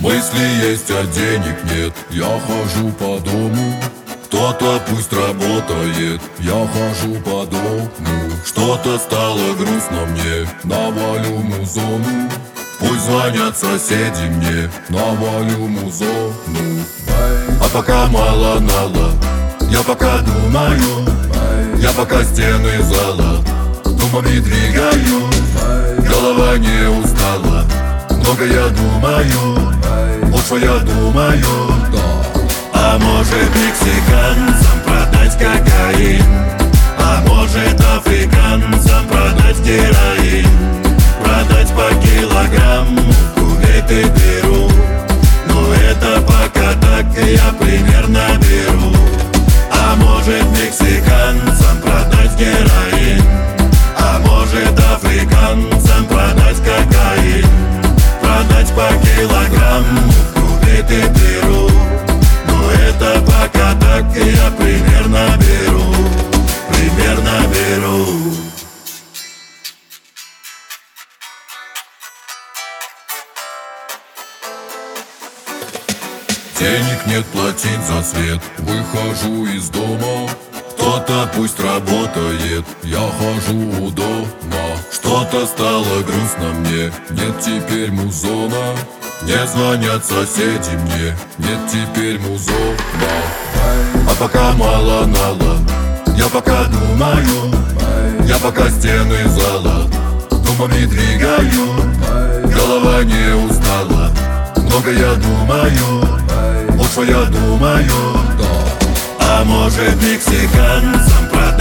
Мысли есть, а денег нет. Я хожу по дому, кто-то пусть работает. Я хожу по дому, что-то стало грустно мне. Навалю музону, пусть звонят соседи мне. Навалю музону. А пока мало-нало, я пока думаю, я пока стены зала думами двигаю. Голова не устала, много я думаю, вот что я думаю, да. А может мексиканцам продать кокаин, а может африканцам продать героин, продать по килограмму в Кувейт и Перу. Но это пока так, я примерно беру. А может мексиканцам продать героин, а может африканцам продать кокаин, продать по килограмму в Кувейт и Перу. Но это пока так, я примерно беру, примерно беру. Денег нет платить за свет, выхожу из дома, кто-то пусть работает, я хожу у дома. Что-то стало грустно мне, нет теперь музона. Не звонят соседи мне, нет теперь музона. А пока мало-нало, я пока думаю, я пока стены зала думами двигаю. Голова не устала, много я думаю, вот что я думаю, да. А может мексиканцам продать